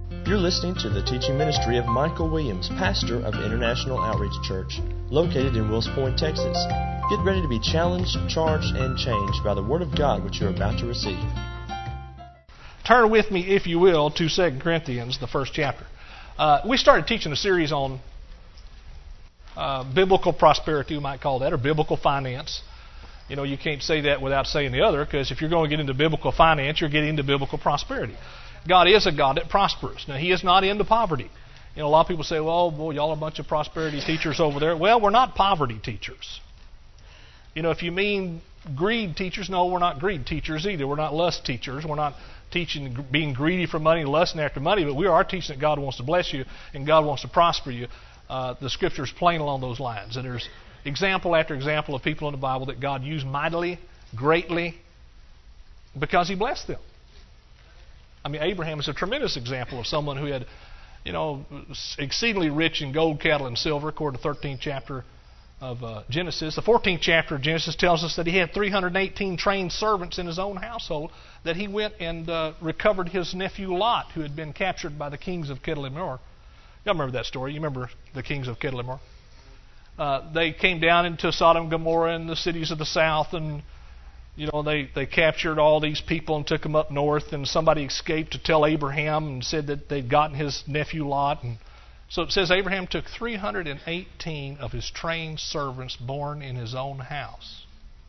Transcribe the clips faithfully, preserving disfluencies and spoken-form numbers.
You're listening to the teaching ministry of Michael Williams, pastor of International Outreach Church, located in Wills Point, Texas. Get ready to be challenged, charged, and changed by the Word of God which you're about to receive. Turn with me, if you will, to Second Corinthians, the first chapter. Uh, we started teaching a series on uh, biblical prosperity, we might call that, or biblical finance. You know, you can't say that without saying the other, because if you're going to get into biblical finance, you're getting into biblical prosperity. God is a God that prospers. Now, He is not into poverty. You know, a lot of people say, well, boy, y'all are a bunch of prosperity teachers over there. Well, we're not poverty teachers. You know, if you mean greed teachers, no, we're not greed teachers either. We're not lust teachers. We're not teaching being greedy for money and lusting after money, but we are teaching that God wants to bless you and God wants to prosper you. Uh, the Scripture is plain along those lines. And there's example after example of people in the Bible that God used mightily, greatly, because He blessed them. I mean, Abraham is a tremendous example of someone who had, you know, exceedingly rich in gold, cattle, and silver, according to the thirteenth chapter of uh, Genesis. The fourteenth chapter of Genesis tells us that he had three hundred eighteen trained servants in his own household, that he went and uh, recovered his nephew Lot, who had been captured by the kings of Kedorlaomer. Y'all remember that story? You remember the kings of Kedorlaomer? Uh, they came down into Sodom and Gomorrah and the cities of the south, and you know, they, they captured all these people and took them up north, and somebody escaped to tell Abraham and said that they'd gotten his nephew Lot. And so it says Abraham took three hundred eighteen of his trained servants born in his own house.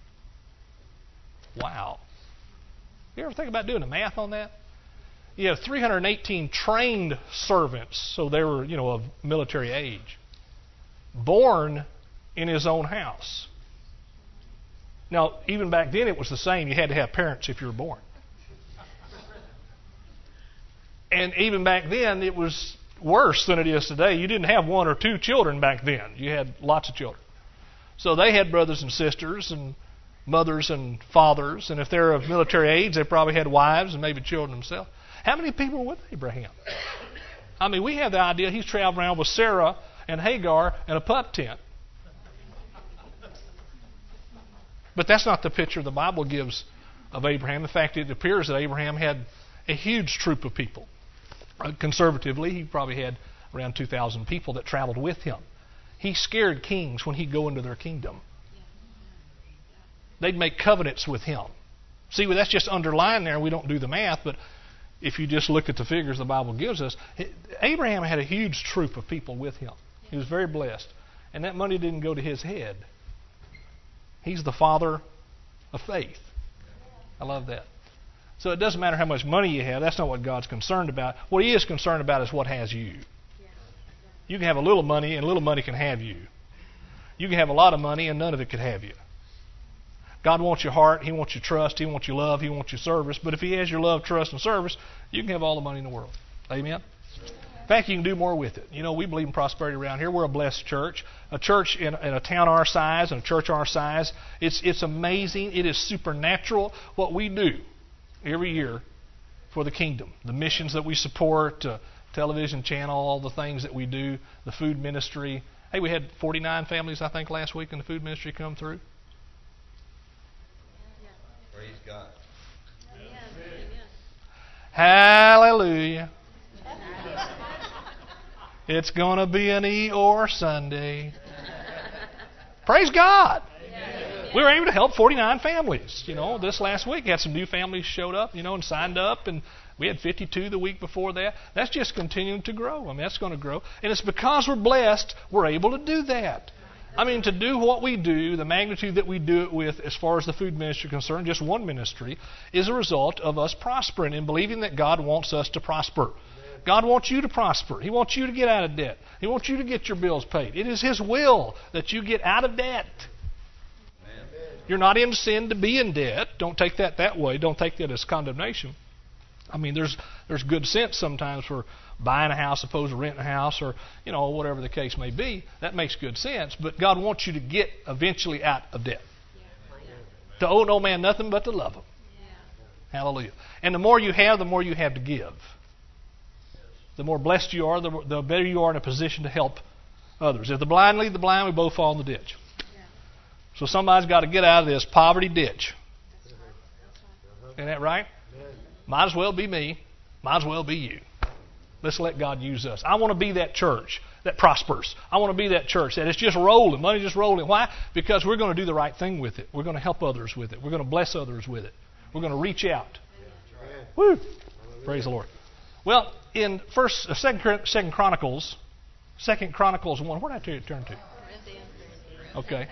Wow. You ever think about doing the math on that? You have three hundred eighteen trained servants, so they were, you know, of military age, born in his own house. Now, even back then it was the same. You had to have parents if you were born. And even back then it was worse than it is today. You didn't have one or two children back then. You had lots of children. So they had brothers and sisters and mothers and fathers. And if they're of military age, they probably had wives and maybe children themselves. How many people were with Abraham? I mean, we have the idea he's traveling around with Sarah and Hagar and a pup tent. But that's not the picture the Bible gives of Abraham. In fact, it appears that Abraham had a huge troop of people. Uh, conservatively, he probably had around two thousand people that traveled with him. He scared kings when he'd go into their kingdom. They'd make covenants with him. See, well, that's just underlined there. We don't do the math, but if you just look at the figures the Bible gives us, Abraham had a huge troop of people with him. He was very blessed. And that money didn't go to his head. He's the father of faith. I love that. So it doesn't matter how much money you have. That's not what God's concerned about. What He is concerned about is what has you. You can have a little money and little money can have you. You can have a lot of money and none of it could have you. God wants your heart. He wants your trust. He wants your love. He wants your service. But if He has your love, trust, and service, you can have all the money in the world. Amen? In fact, you can do more with it. You know, we believe in prosperity around here. We're a blessed church. A church in, in a town our size and a church our size, it's, it's amazing. It is supernatural what we do every year for the kingdom. The missions that we support, uh, television channel, all the things that we do, the food ministry. Hey, we had forty-nine families, I think, last week in the food ministry come through. Praise God. Hallelujah. It's going to be an Eeyore Sunday. Praise God. We were able to help forty-nine families. You know, this last week had some new families showed up, you know, and signed up, and we had fifty-two the week before that. That's just continuing to grow. I mean, that's going to grow. And it's because we're blessed, we're able to do that. I mean, to do what we do, the magnitude that we do it with as far as the food ministry is concerned, just one ministry, is a result of us prospering and believing that God wants us to prosper. God wants you to prosper. He wants you to get out of debt. He wants you to get your bills paid. It is His will that you get out of debt. Amen. You're not in sin to be in debt. Don't take that that way. Don't take that as condemnation. I mean, there's there's good sense sometimes for buying a house opposed to renting a house, or, you know, whatever the case may be. That makes good sense. But God wants you to get eventually out of debt. To owe no man nothing but to love Him. Hallelujah. And the more you have, the more you have to give. The more blessed you are, the, the better you are in a position to help others. If the blind lead the blind, we both fall in the ditch. Yeah. So somebody's got to get out of this poverty ditch. Isn't that right? Might as well be me. Might as well be you. Let's let God use us. I want to be that church that prospers. I want to be that church that it's just rolling. Money just rolling. Why? Because we're going to do the right thing with it. We're going to help others with it. We're going to bless others with it. We're going to reach out. Woo! Praise the Lord. Well, in First, uh, Second, Second Chronicles, Second Chronicles one. Where did I turn to? Okay.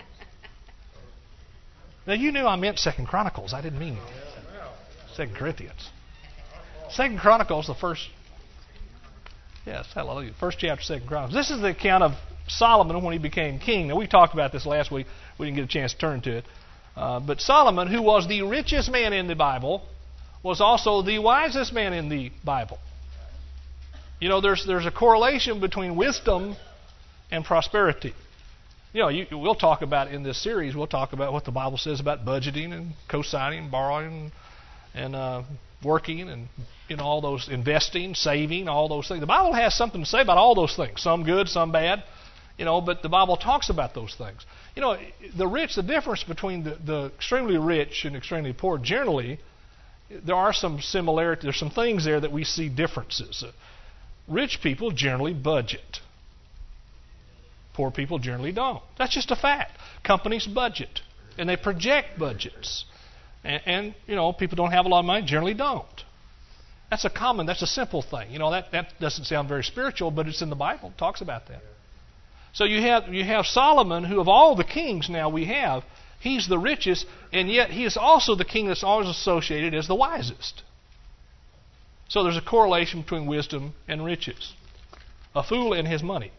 Now you knew I meant Second Chronicles. I didn't mean Second Corinthians. Second Chronicles, the first. Yes, hallelujah. First chapter, Second Chronicles. This is the account of Solomon when he became king. Now, we talked about this last week. We didn't get a chance to turn to it. Uh, but Solomon, who was the richest man in the Bible, was also the wisest man in the Bible. You know, there's there's a correlation between wisdom and prosperity. You know, you, we'll talk about in this series, we'll talk about what the Bible says about budgeting and co-signing, borrowing, and uh, working, and you know, all those, investing, saving, all those things. The Bible has something to say about all those things. Some good, some bad. You know, but the Bible talks about those things. You know, the rich, the difference between the, the extremely rich and extremely poor, generally, there are some similarities. There's some things there that we see differences. Uh, rich people generally budget. Poor people generally don't. That's just a fact. Companies budget, and they project budgets. And, and, you know, people don't have a lot of money, generally don't. That's a common, that's a simple thing. You know, that, that doesn't sound very spiritual, but it's in the Bible. It talks about that. So you have you have Solomon, who of all the kings now we have, he's the richest, and yet he is also the king that's always associated as the wisest. So there's a correlation between wisdom and riches. A fool and his money.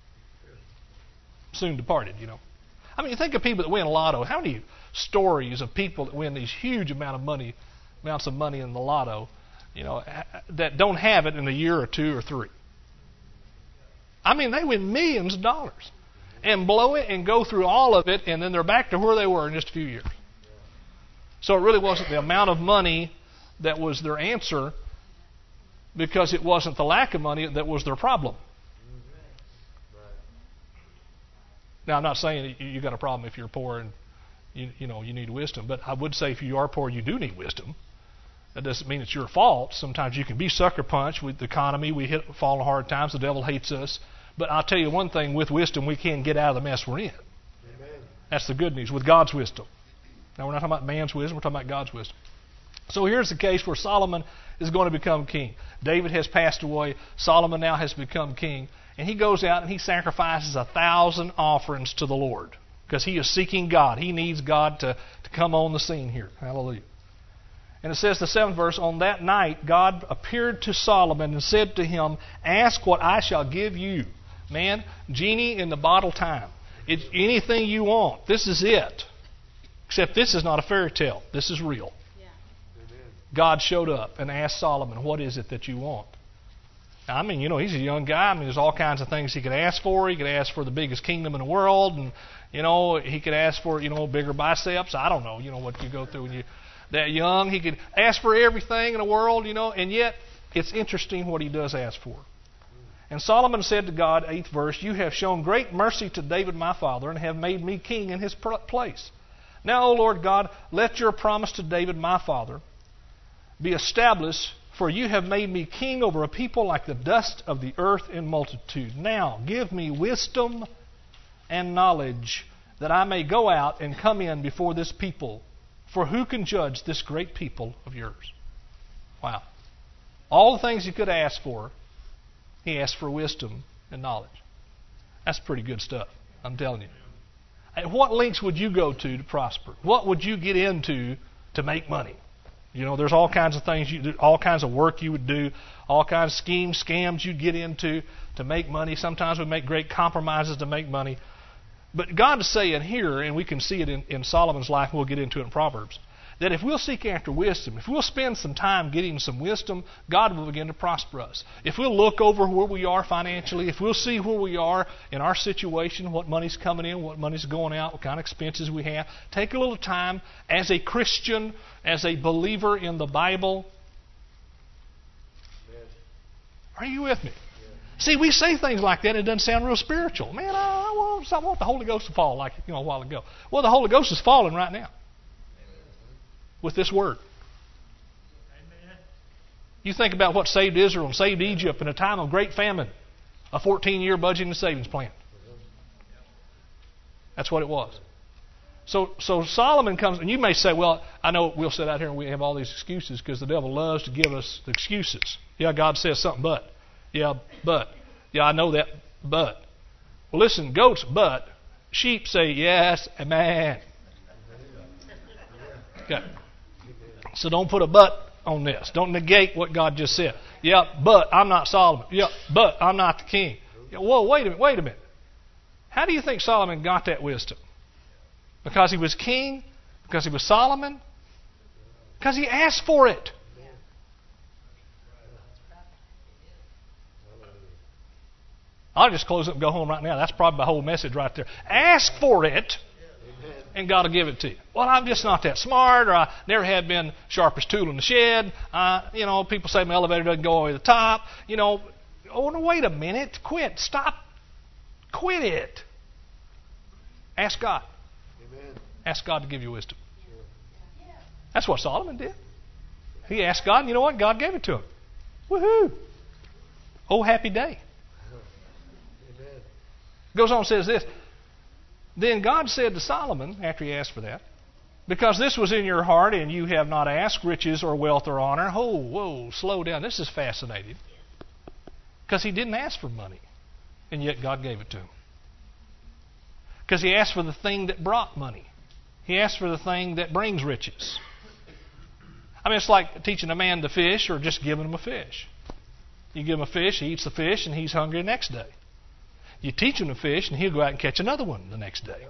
Soon departed, you know. I mean, you think of people that win lotto. How many stories of people that win these huge amount of money, amounts of money in the lotto, you know, that don't have it in a year or two or three? I mean, they win millions of dollars and blow it and go through all of it, and then they're back to where they were in just a few years. So it really wasn't the amount of money that was their answer, because it wasn't the lack of money that was their problem. Now, I'm not saying that you got a problem if you're poor and you, you know you need wisdom, but I would say if you are poor, you do need wisdom. That doesn't mean it's your fault. Sometimes you can be sucker punched with the economy. We hit fall in hard times. The devil hates us. But I'll tell you one thing: with wisdom, we can get out of the mess we're in. Amen. That's the good news with God's wisdom. Now, we're not talking about man's wisdom. We're talking about God's wisdom. So here's the case where Solomon is going to become king. David has passed away. Solomon now has become king. And he goes out and he sacrifices a thousand offerings to the Lord, because he is seeking God. He needs God to, to come on the scene here. Hallelujah. And it says, the seventh verse, on that night God appeared to Solomon and said to him, ask what I shall give you. Man, genie in the bottle time. It's anything you want. This is it. Except this is not a fairy tale. This is real. Yeah. God showed up and asked Solomon, what is it that you want? Now, I mean, you know, he's a young guy. I mean, there's all kinds of things he could ask for. He could ask for the biggest kingdom in the world. And, you know, he could ask for, you know, bigger biceps. I don't know, you know, what you go through when you're that young. He could ask for everything in the world, you know. And yet, it's interesting what he does ask for. And Solomon said to God, eighth verse, you have shown great mercy to David my father and have made me king in his place. Now, O Lord God, let your promise to David my father be established, for you have made me king over a people like the dust of the earth in multitude. Now give me wisdom and knowledge, that I may go out and come in before this people. For who can judge this great people of yours? Wow. All the things he could ask for, he asked for wisdom and knowledge. That's pretty good stuff, I'm telling you. What lengths would you go to to prosper? What would you get into to make money? You know, there's all kinds of things, you do, all kinds of work you would do, all kinds of schemes, scams you'd get into to make money. Sometimes we make great compromises to make money. But God is saying here, and we can see it in, in Solomon's life, and we'll get into it in Proverbs, that if we'll seek after wisdom, if we'll spend some time getting some wisdom, God will begin to prosper us. If we'll look over where we are financially, if we'll see where we are in our situation, what money's coming in, what money's going out, what kind of expenses we have, take a little time as a Christian, as a believer in the Bible. Are you with me? See, we say things like that, and it doesn't sound real spiritual. Man, I want, I want the Holy Ghost to fall like you know a while ago. Well, the Holy Ghost is falling right now with this word. You think about what saved Israel and saved Egypt in a time of great famine. A fourteen-year budgeting and savings plan. That's what it was. So, so Solomon comes, and you may say, well, I know we'll sit out here and we have all these excuses because the devil loves to give us the excuses. Yeah, God says something, but. Yeah, but. Yeah, I know that, but. Well, listen, goats, but. Sheep say, yes, amen. Okay. So don't put a but on this. Don't negate what God just said. Yeah, but I'm not Solomon. Yeah, but I'm not the king. Yeah, whoa, wait a minute, wait a minute. How do you think Solomon got that wisdom? Because he was king? Because he was Solomon? Because he asked for it. I'll just close up and go home right now. That's probably the whole message right there. Ask for it, and God will give it to you. Well, I'm just not that smart, or I never had been sharpest tool in the shed. Uh, you know, people say my elevator doesn't go all the way to the top. You know, oh, no, wait a minute. Quit. Stop. Quit it. Ask God. Amen. Ask God to give you wisdom. Sure. That's what Solomon did. He asked God, and you know what? God gave it to him. Woohoo! Oh, happy day. Amen. Goes on and says this. Then God said to Solomon, after he asked for that, because this was in your heart and you have not asked riches or wealth or honor. Oh, whoa, slow down. This is fascinating. Because he didn't ask for money, and yet God gave it to him. Because he asked for the thing that brought money. He asked for the thing that brings riches. I mean, it's like teaching a man to fish or just giving him a fish. You give him a fish, he eats the fish, and he's hungry the next day. You teach him to fish, and he'll go out and catch another one the next day.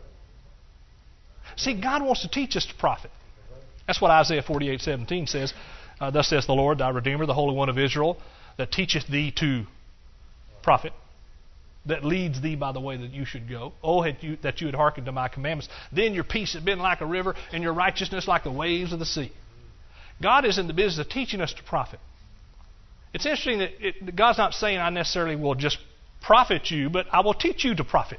See, God wants to teach us to profit. That's what Isaiah forty-eight seventeen says. Uh, Thus says the Lord, thy Redeemer, the Holy One of Israel, that teacheth thee to profit, that leads thee by the way that you should go. Oh, had you, that you had hearkened to my commandments. Then your peace had been like a river, and your righteousness like the waves of the sea. God is in the business of teaching us to profit. It's interesting that it, God's not saying I necessarily will just profit you, but I will teach you to profit.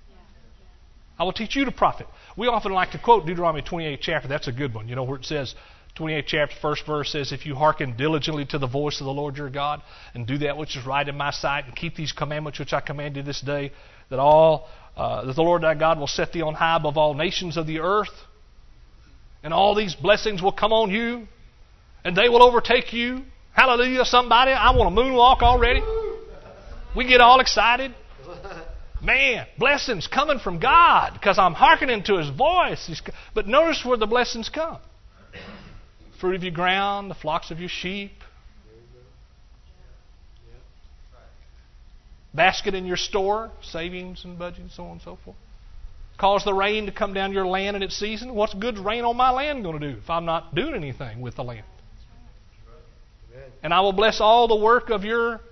I will teach you to profit. We often like to quote Deuteronomy twenty-eighth chapter. That's a good one. You know where it says, twenty-eighth chapter, first verse says, if you hearken diligently to the voice of the Lord your God, and do that which is right in my sight, and keep these commandments which I command you this day, that all uh, that the Lord thy God will set thee on high above all nations of the earth, and all these blessings will come on you, and they will overtake you. Hallelujah, somebody. I want to moonwalk already. We get all excited. Man, blessings coming from God because I'm hearkening to His voice. But notice where the blessings come. Fruit of your ground, the flocks of your sheep. Basket in your store, savings and budgeting, so on and so forth. Cause the rain to come down your land in its season. What's good rain on my land going to do if I'm not doing anything with the land? And I will bless all the work of your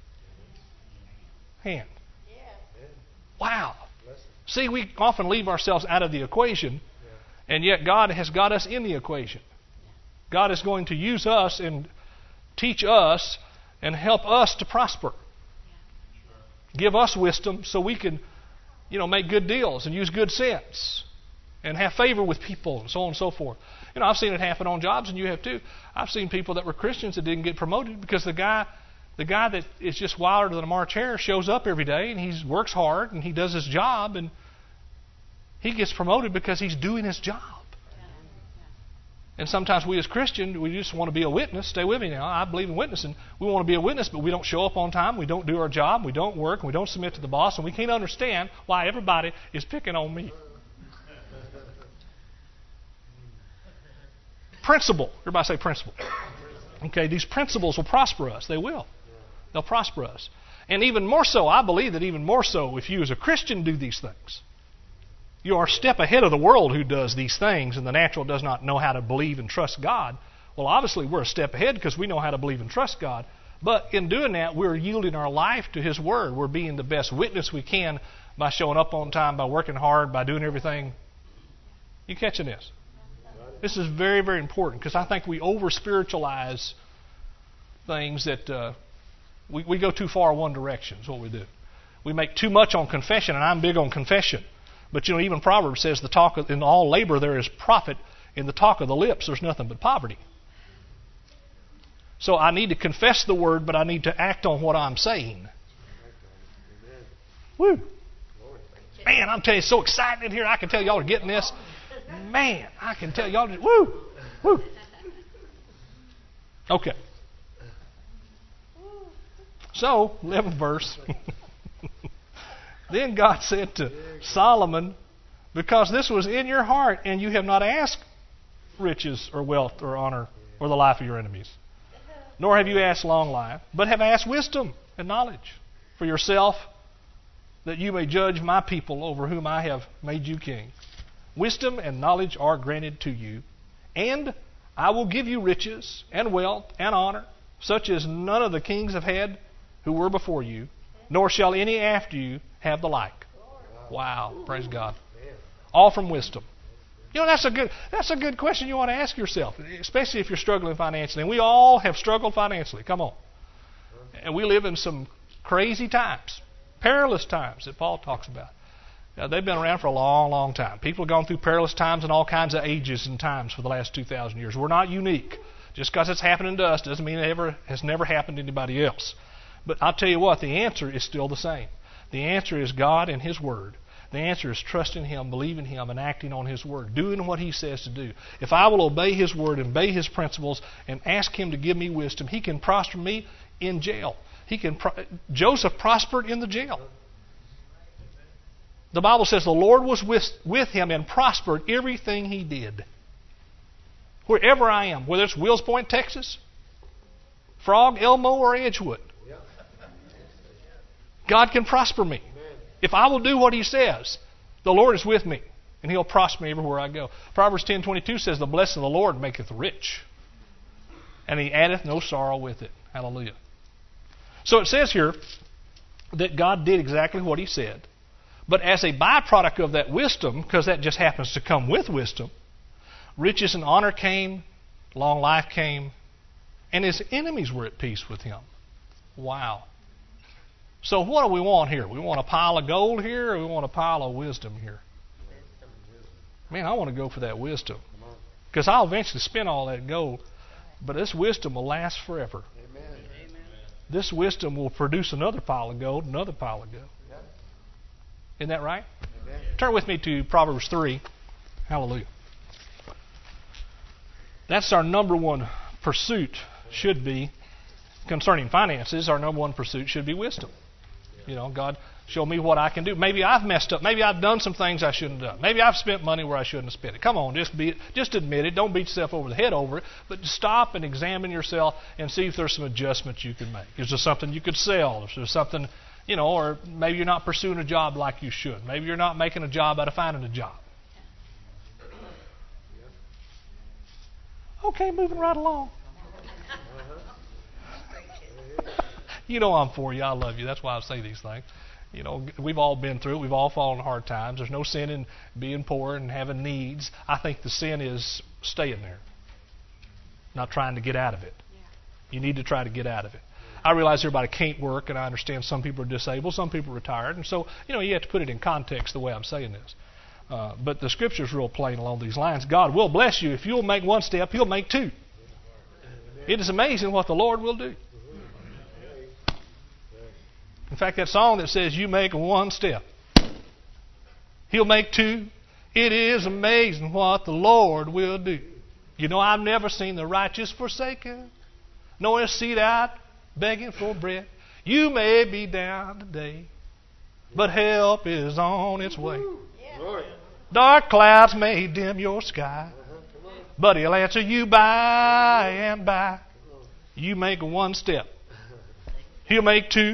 hand. Wow. See, we often leave ourselves out of the equation, and yet God has got us in the equation. God is going to use us and teach us and help us to prosper. Give us wisdom so we can, you know, make good deals and use good sense and have favor with people and so on and so forth. You know, I've seen it happen on jobs, and you have too. I've seen people that were Christians that didn't get promoted because the guy The guy that is just wilder than a March hare shows up every day and he works hard and he does his job and he gets promoted because he's doing his job. And sometimes we as Christians, we just want to be a witness. Stay with me now. I believe in witnessing. We want to be a witness, but we don't show up on time. We don't do our job. We don't work. We don't submit to the boss. And we can't understand why everybody is picking on me. Principle. Everybody say principle. Okay, these principles will prosper us. They will. They'll prosper us. And even more so, I believe that even more so, if you as a Christian do these things, you are a step ahead of the world who does these things, and the natural does not know how to believe and trust God. Well, obviously, we're a step ahead because we know how to believe and trust God. But in doing that, we're yielding our life to His Word. We're being the best witness we can by showing up on time, by working hard, by doing everything. You catching this? This is very, very important because I think we over-spiritualize things that... Uh, We, we go too far one direction is what we do. We make too much on confession, and I'm big on confession. But, you know, even Proverbs says, the talk of, in all labor there is profit. In the talk of the lips there's nothing but poverty. So I need to confess the word, but I need to act on what I'm saying. Woo. Man, I'm telling you, it's so exciting in here. I can tell y'all are getting this. Man, I can tell y'all. Just, woo. Woo. Okay. So, eleventh verse. Then God said to Solomon, because this was in your heart, and you have not asked riches or wealth or honor or the life of your enemies, nor have you asked long life, but have asked wisdom and knowledge for yourself, that you may judge my people over whom I have made you king. Wisdom and knowledge are granted to you, and I will give you riches and wealth and honor, such as none of the kings have had who were before you, nor shall any after you have the like. Wow, praise God. All from wisdom. You know, that's a good that's a good question you want to ask yourself, especially if you're struggling financially. And we all have struggled financially. Come on. And we live in some crazy times, perilous times that Paul talks about. Now, they've been around for a long, long time. People have gone through perilous times in all kinds of ages and times for the last two thousand years. We're not unique. Just because it's happening to us doesn't mean it ever has never happened to anybody else. But I'll tell you what, the answer is still the same. The answer is God and His Word. The answer is trusting Him, believing Him, and acting on His Word, doing what He says to do. If I will obey His Word and obey His principles and ask Him to give me wisdom, He can prosper me in jail. He can. Pro- Joseph prospered in the jail. The Bible says the Lord was with, with him and prospered everything he did. Wherever I am, whether it's Wills Point, Texas, Frog, Elmo, or Edgewood, God can prosper me. If I will do what He says, the Lord is with me, and He'll prosper me everywhere I go. Proverbs ten twenty-two says, the blessing of the Lord maketh rich, and He addeth no sorrow with it. Hallelujah. So it says here that God did exactly what He said. But as a byproduct of that wisdom, because that just happens to come with wisdom, riches and honor came, long life came, and His enemies were at peace with Him. Wow. So what do we want here? We want a pile of gold here, or we want a pile of wisdom here? Man, I want to go for that wisdom. Because I'll eventually spend all that gold, but this wisdom will last forever. Amen. This wisdom will produce another pile of gold, another pile of gold. Isn't that right? Amen. Turn with me to Proverbs three. Hallelujah. That's our number one pursuit, should be, concerning finances, our number one pursuit should be wisdom. You know, God, show me what I can do. Maybe I've messed up. Maybe I've done some things I shouldn't have done. Maybe I've spent money where I shouldn't have spent it. Come on, just be, just admit it. Don't beat yourself over the head over it. But stop and examine yourself and see if there's some adjustments you can make. Is there something you could sell? Is there something, you know, or maybe you're not pursuing a job like you should. Maybe you're not making a job out of finding a job. Okay, moving right along. You know I'm for you. I love you. That's why I say these things. You know, we've all been through it. We've all fallen hard times. There's no sin in being poor and having needs. I think the sin is staying there, not trying to get out of it. You need to try to get out of it. I realize everybody can't work, and I understand some people are disabled, some people are retired, and so, you know, you have to put it in context the way I'm saying this. Uh, but the Scripture's real plain along these lines. God will bless you. If you'll make one step, He'll make two. It is amazing what the Lord will do. In fact, that song that says, you make one step, He'll make two. It is amazing what the Lord will do. You know, I've never seen the righteous forsaken, nor his seed out begging for bread. You may be down today, but help is on its way. Yeah. Dark clouds may dim your sky, but He'll answer you by and by. You make one step, He'll make two.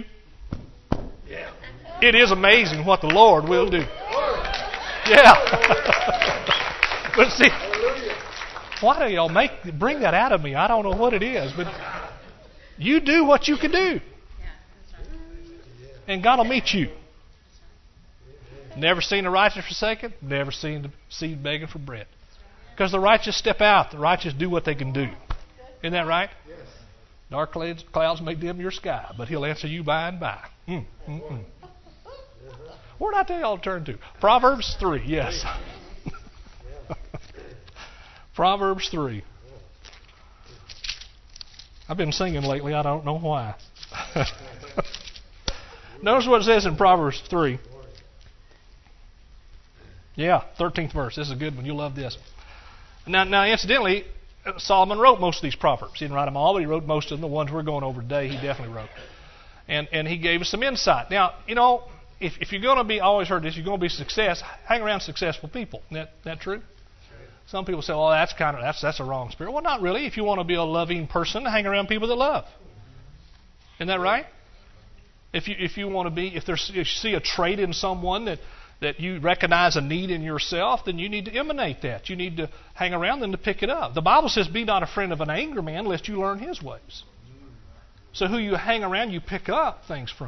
It is amazing what the Lord will do. Yeah. But see, why do y'all make bring that out of me? I don't know what it is, but you do what you can do, and God will meet you. Never seen the righteous forsaken, never seen the seed begging for bread. Because the righteous step out, the righteous do what they can do. Isn't that right? Dark clouds may dim your sky, but He'll answer you by and by. Mm, mm, mm. Where did I tell y'all to turn to? Proverbs three, yes. Proverbs three. I've been singing lately. I don't know why. Notice what it says in Proverbs three. Yeah, thirteenth verse. This is a good one. You'll love this. Now, now, incidentally, Solomon wrote most of these proverbs. He didn't write them all, but he wrote most of them. The ones we're going over today, he definitely wrote. And and he gave us some insight. Now, you know, if, if you're going to be, I always heard this, you're going to be success, hang around successful people. Isn't that, that true? Some people say, "Oh, that's kind of that's that's a wrong spirit." Well, not really. If you want to be a loving person, hang around people that love. Isn't that right? If you if you want to be, if there's if you see a trait in someone that that you recognize a need in yourself, then you need to emanate that. You need to hang around them to pick it up. The Bible says, "Be not a friend of an angry man, lest you learn his ways." So who you hang around, you pick up things from.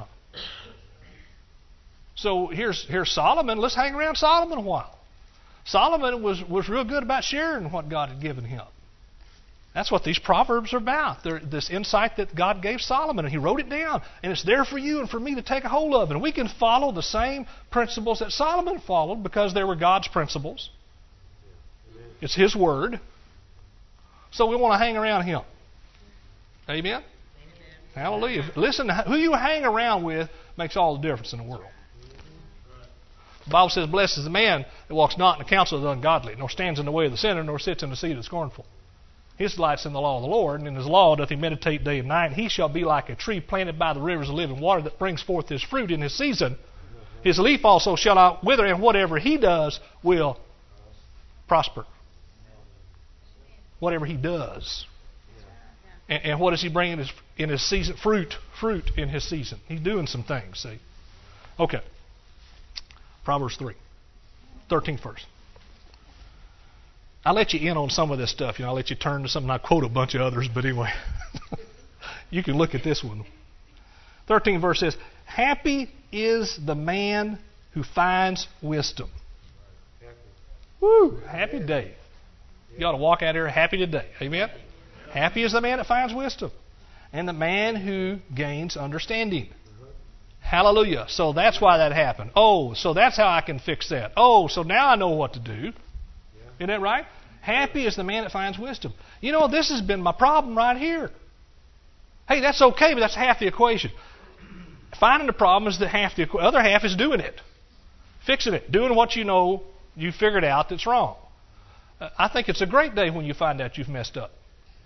So here's here's Solomon. Let's hang around Solomon a while. Solomon was, was real good about sharing what God had given him. That's what these Proverbs are about. They're this insight that God gave Solomon, and he wrote it down. And it's there for you and for me to take a hold of. And we can follow the same principles that Solomon followed because they were God's principles. It's His Word. So we want to hang around Him. Amen? Amen. Hallelujah. Listen, who you hang around with makes all the difference in the world. The Bible says, "Blessed is the man that walks not in the counsel of the ungodly, nor stands in the way of the sinner, nor sits in the seat of the scornful. His delight's in the law of the Lord, and in His law doth he meditate day and night. And he shall be like a tree planted by the rivers of living water that brings forth his fruit in his season. His leaf also shall not wither, and whatever he does will prosper." Whatever he does. And, and what does he bring in his, in his season? Fruit. Fruit in his season. He's doing some things, see. Okay. Proverbs three, thirteenth verse. I'll let you in on some of this stuff. You know, I'll let you turn to something. I quote a bunch of others, but anyway. You can look at this one. thirteenth verse says, "Happy is the man who finds wisdom." Woo! Happy day. You ought to walk out here happy today. Amen? Happy is the man that finds wisdom, and the man who gains understanding. Hallelujah. So that's why that happened. Oh, so that's how I can fix that. Oh, so now I know what to do. Isn't that right? Happy is the man that finds wisdom. You know, this has been my problem right here. Hey, that's okay, but that's half the equation. Finding the problem is the half the equ- other half is doing it. Fixing it. Doing what you know you figured out that's wrong. Uh, I think it's a great day when you find out you've messed up.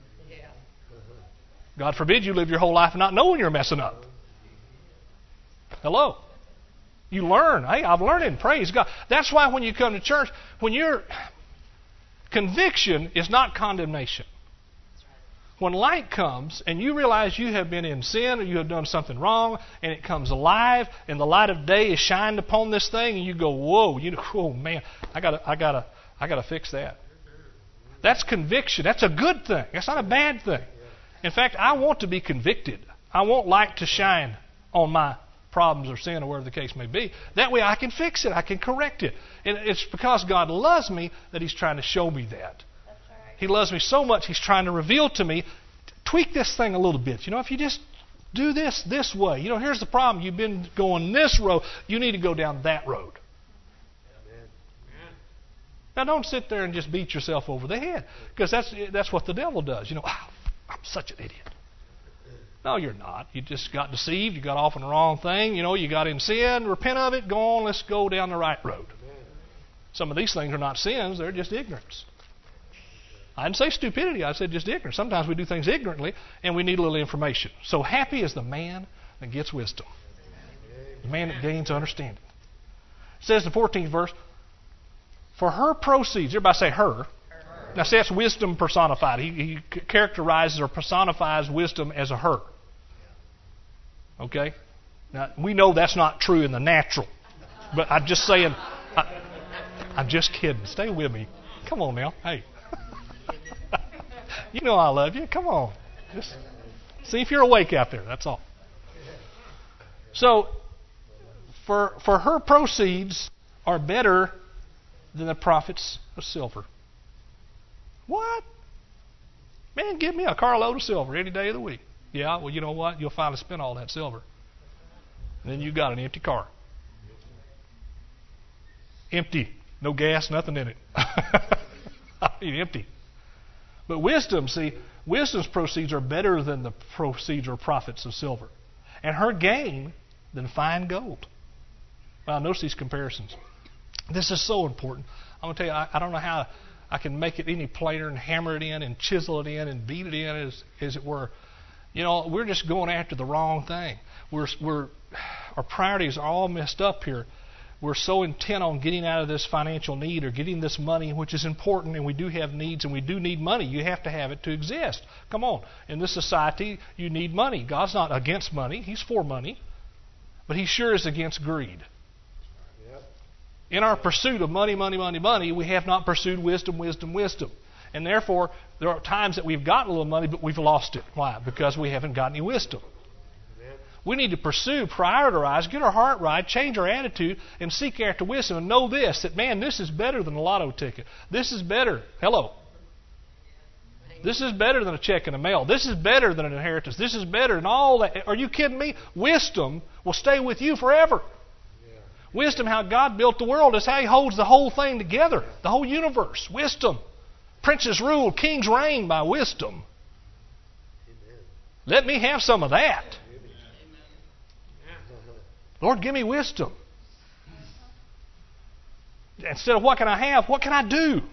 God forbid you live your whole life not knowing you're messing up. Hello. You learn. Hey, I'm learning. Praise God. That's why when you come to church, when your conviction is not condemnation. When light comes and you realize you have been in sin or you have done something wrong, and it comes alive and the light of day is shined upon this thing, and you go, "Whoa, you know, oh man, I gotta, I gotta, I gotta fix that." That's conviction. That's a good thing. That's not a bad thing. In fact, I want to be convicted. I want light to shine on my problems or sin or whatever the case may be. That way I can fix it. I can correct it. And it's because God loves me that He's trying to show me that. That's right. He loves me so much He's trying to reveal to me, tweak this thing a little bit. You know, if you just do this this way. You know, here's the problem. You've been going this road. You need to go down that road. Amen. Now don't sit there and just beat yourself over the head, because that's that's what the devil does. You know, oh, I'm such an idiot. No, you're not. You just got deceived. You got off on the wrong thing. You know, you got in sin. Repent of it. Go on. Let's go down the right road. Some of these things are not sins. They're just ignorance. I didn't say stupidity. I said just ignorance. Sometimes we do things ignorantly, and we need a little information. So happy is the man that gets wisdom. The man that gains understanding. It says in the fourteenth verse, "For her proceeds," everybody say her. Now see, that's wisdom personified. He, he characterizes or personifies wisdom as a her. Okay? Now, we know that's not true in the natural. But I'm just saying, I, I'm just kidding. Stay with me. Come on now. Hey. You know I love you. Come on. Just see if you're awake out there. That's all. So, for, for her proceeds are better than the profits of silver. What? Man, give me a carload of silver any day of the week. Yeah, well, you know what? You'll finally spend all that silver. And then you got an empty car. Empty. No gas, nothing in it. I mean, empty. But wisdom, see, wisdom's proceeds are better than the proceeds or profits of silver, and her gain than fine gold. Well, notice these comparisons. This is so important. I'm going to tell you, I, I don't know how I can make it any plainer and hammer it in and chisel it in and beat it in, as, as it were. You know, we're just going after the wrong thing. We're, we're, our priorities are all messed up here. We're so intent on getting out of this financial need or getting this money, which is important, and we do have needs, and we do need money. You have to have it to exist. Come on. In this society, you need money. God's not against money. He's for money. But He sure is against greed. Yep. In our pursuit of money, money, money, money, we have not pursued wisdom, wisdom, wisdom. And therefore, there are times that we've gotten a little money, but we've lost it. Why? Because we haven't got any wisdom. We need to pursue, prioritize, get our heart right, change our attitude, and seek after wisdom. And know this, that, man, this is better than a lotto ticket. This is better. Hello. This is better than a check in the mail. This is better than an inheritance. This is better than all that. Are you kidding me? Wisdom will stay with you forever. Yeah. Wisdom, how God built the world, is how He holds the whole thing together. The whole universe. Wisdom. Princes rule, kings reign by wisdom. Amen. Let me have some of that. Lord, give me wisdom. Instead of what can I have, what can I do?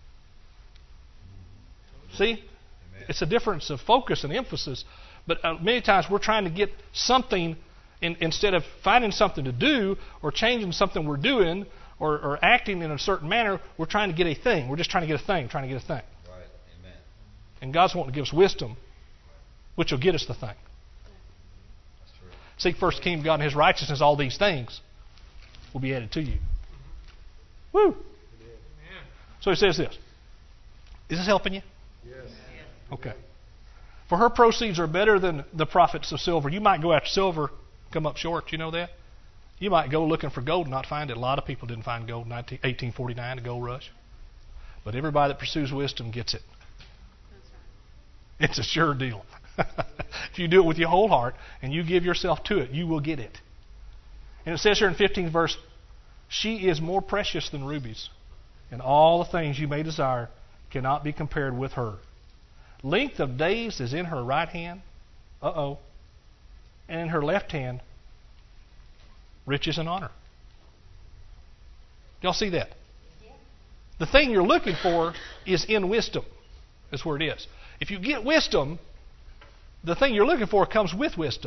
See? Amen. It's a difference of focus and emphasis. But uh, many times we're trying to get something, in, instead of finding something to do or changing something we're doing or, or acting in a certain manner, we're trying to get a thing. We're just trying to get a thing, trying to get a thing. Right. Amen. And God's wanting to give us wisdom, which will get us the thing. Seek first the kingdom of God and His righteousness, all these things will be added to you. Woo! Amen. So He says this. Is this helping you? Yes. Okay. For her proceeds are better than the profits of silver. You might go after silver, come up short. You know that? You might go looking for gold and not find it. A lot of people didn't find gold in eighteen forty-nine, the gold rush. But everybody that pursues wisdom gets it. It's a sure deal. If you do it with your whole heart and you give yourself to it, you will get it. And it says here in fifteenth verse, she is more precious than rubies, and all the things you may desire cannot be compared with her. Length of days is in her right hand, uh-oh, and in her left hand, riches and honor. Y'all see that? The thing you're looking for is in wisdom. That's where it is. If you get wisdom, the thing you're looking for comes with wisdom.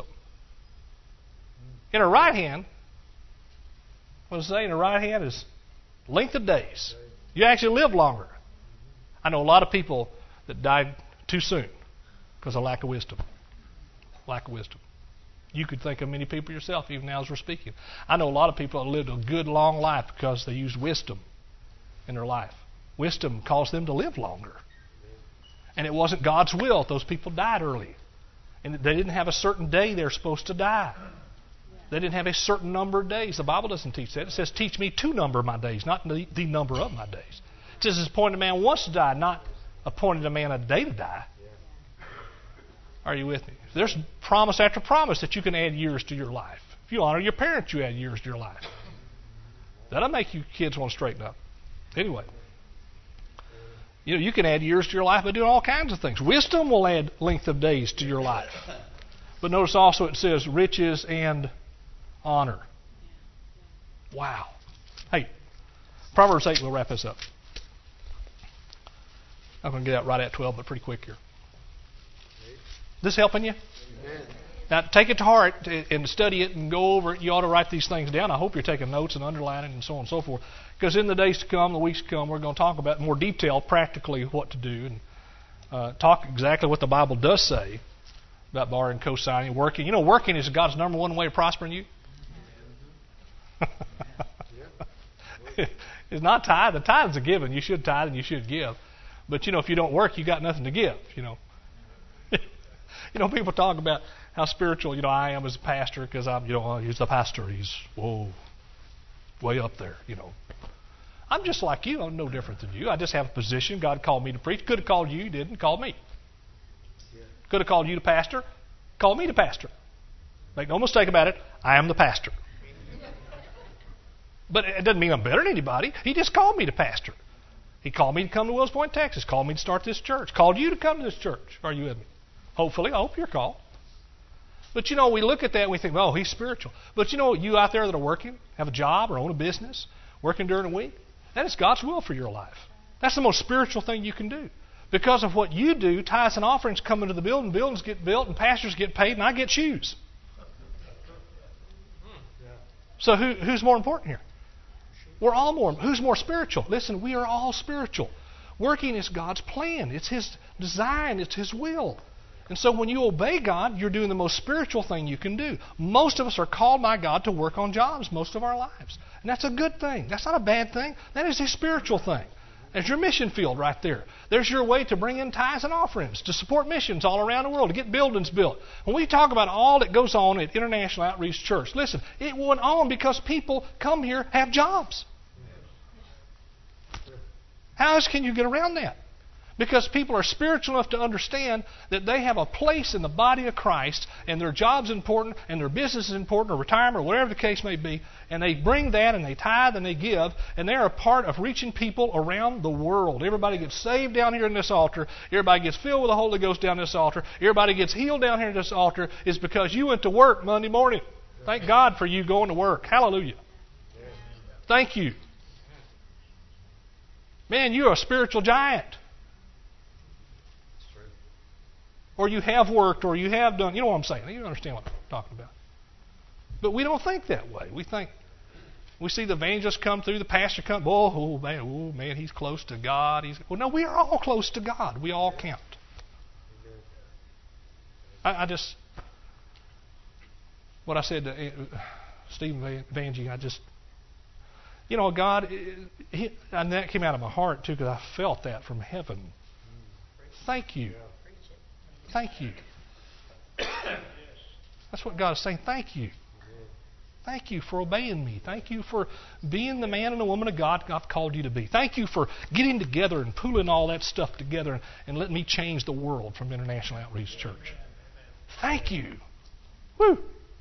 In her right hand, what does it say? In her right hand is length of days. You actually live longer. I know a lot of people that died too soon because of lack of wisdom. Lack of wisdom. You could think of many people yourself, even now as we're speaking. I know a lot of people that lived a good, long life because they used wisdom in their life. Wisdom caused them to live longer. And it wasn't God's will that those people died early. And they didn't have a certain day they're supposed to die. They didn't have a certain number of days. The Bible doesn't teach that. It says, teach me to number my days, not the, the number of my days. It says, it's appointed a man once to die, not appointed a man a day to die. Are you with me? There's promise after promise that you can add years to your life. If you honor your parents, you add years to your life. That'll make you kids want to straighten up. Anyway. You know, you can add years to your life by doing all kinds of things. Wisdom will add length of days to your life. But notice also it says riches and honor. Wow. Hey, Proverbs eight, we'll wrap this up. I'm going to get out right at twelve, but pretty quick here. This helping you? Amen. Now, take it to heart and study it and go over it. You ought to write these things down. I hope you're taking notes and underlining and so on and so forth. Because in the days to come, the weeks to come, we're going to talk about in more detail practically what to do and uh, talk exactly what the Bible does say about borrowing, co-signing, working. You know, working is God's number one way of prospering you. It's not tithe. The tithe is a given. You should tithe and you should give. But, you know, if you don't work, you got nothing to give, you know. You know, people talk about how spiritual, you know, I am as a pastor because I'm, you know, he's the pastor. He's, whoa, way up there, you know. I'm just like you. I'm no different than you. I just have a position. God called me to preach. Could have called you. He didn't. Called me. Yeah. Could have called you to pastor. Called me to pastor. Make no mistake about it. I am the pastor. But it doesn't mean I'm better than anybody. He just called me to pastor. He called me to come to Wills Point, Texas. Called me to start this church. Called you to come to this church. Are you with me? Hopefully. I hope you're called. But, you know, we look at that and we think, oh, he's spiritual. But, you know, you out there that are working, have a job or own a business, working during the week, that is God's will for your life. That's the most spiritual thing you can do. Because of what you do, tithes and offerings come into the building, buildings get built, and pastors get paid, and I get shoes. So who, who's more important here? We're all more. Who's more spiritual? Listen, we are all spiritual. Working is God's plan. It's His design. It's His will. And so when you obey God, you're doing the most spiritual thing you can do. Most of us are called by God to work on jobs most of our lives. And that's a good thing. That's not a bad thing. That is a spiritual thing. There's your mission field right there. There's your way to bring in tithes and offerings, to support missions all around the world, to get buildings built. When we talk about all that goes on at International Outreach Church, listen, it went on because people come here, have jobs. How else can you get around that? Because people are spiritual enough to understand that they have a place in the body of Christ, and their job's important, and their business is important, or retirement, or whatever the case may be, and they bring that, and they tithe, and they give, and they're a part of reaching people around the world. Everybody gets saved down here in this altar. Everybody gets filled with the Holy Ghost down this altar. Everybody gets healed down here in this altar. Is because you went to work Monday morning. Thank God for you going to work. Hallelujah. Thank you. Man, you're a spiritual giant. Or you have worked, or you have done. You know what I'm saying. You understand what I'm talking about. But we don't think that way. We think, we see the evangelist come through, the pastor come, oh, oh man, oh man, he's close to God. He's Well, no, we are all close to God. We all count. I, I just, what I said to Stephen Vangie, I just, you know, God, he, and that came out of my heart too, because I felt that from heaven. Thank you. Thank you. That's what God is saying. Thank you. Thank you for obeying me. Thank you for being the man and the woman of God I've called you to be. Thank you for getting together and pooling all that stuff together and, and letting me change the world from International Outreach Church. Thank you. Woo.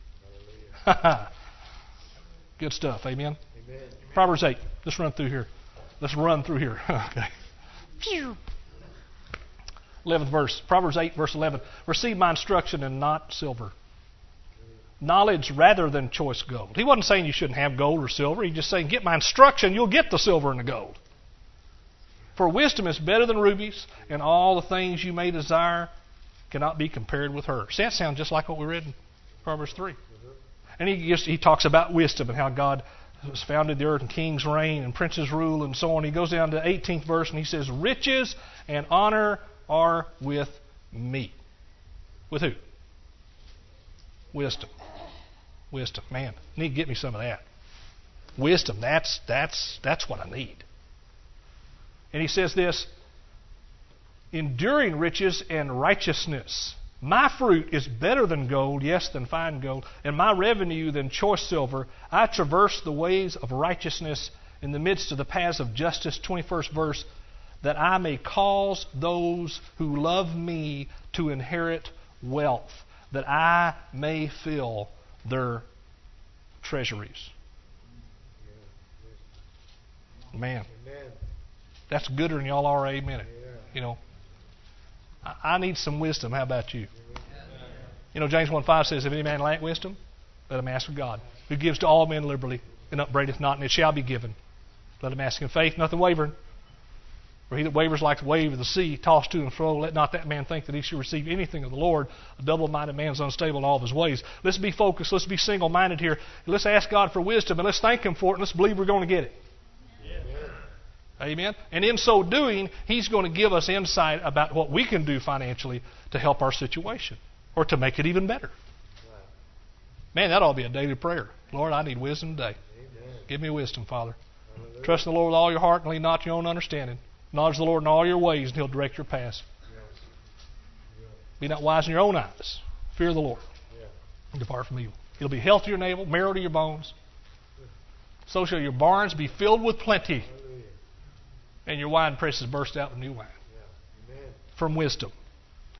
Good stuff. Amen. Amen. Proverbs eight. Let's run through here. Let's run through here. Okay. eleventh verse. Proverbs eight, verse eleven. Receive my instruction and not silver. Knowledge rather than choice gold. He wasn't saying you shouldn't have gold or silver. He's just saying, get my instruction, you'll get the silver and the gold. For wisdom is better than rubies, and all the things you may desire cannot be compared with her. See, that sounds just like what we read in Proverbs three. And he just, he talks about wisdom and how God has founded the earth and kings reign and princes rule and so on. He goes down to the eighteenth verse and he says, riches and honor are with me. With who? Wisdom. Wisdom. Man, I need to get me some of that. Wisdom, that's that's that's what I need. And he says this, enduring riches and righteousness. My fruit is better than gold, yes, than fine gold, and my revenue than choice silver. I traverse the ways of righteousness in the midst of the paths of justice. twenty-first verse. That I may cause those who love me to inherit wealth, that I may fill their treasuries. Man, that's gooder than y'all are, amen. You know, I need some wisdom. How about you? You know, James one five says, if any man lack wisdom, let him ask of God, who gives to all men liberally and upbraideth not, and it shall be given. Let him ask in faith, nothing wavering. For he that wavers like the wave of the sea, tossed to and fro, let not that man think that he should receive anything of the Lord. A double-minded man is unstable in all of his ways. Let's be focused. Let's be single-minded here. Let's ask God for wisdom, and let's thank Him for it, and let's believe we're going to get it. Yeah. Amen? And in so doing, He's going to give us insight about what we can do financially to help our situation, or to make it even better. Man, that ought to be a daily prayer. Lord, I need wisdom today. Amen. Give me wisdom, Father. Hallelujah. Trust in the Lord with all your heart, and lean not to your own understanding. Acknowledge the Lord in all your ways, and He'll direct your paths. Yes. Yeah. Be not wise in your own eyes. Fear the Lord. Yeah. And depart from evil. He'll be health to your navel, marrow to your bones. So shall your barns be filled with plenty. Hallelujah. And your wine presses burst out with new wine. Yeah. From wisdom.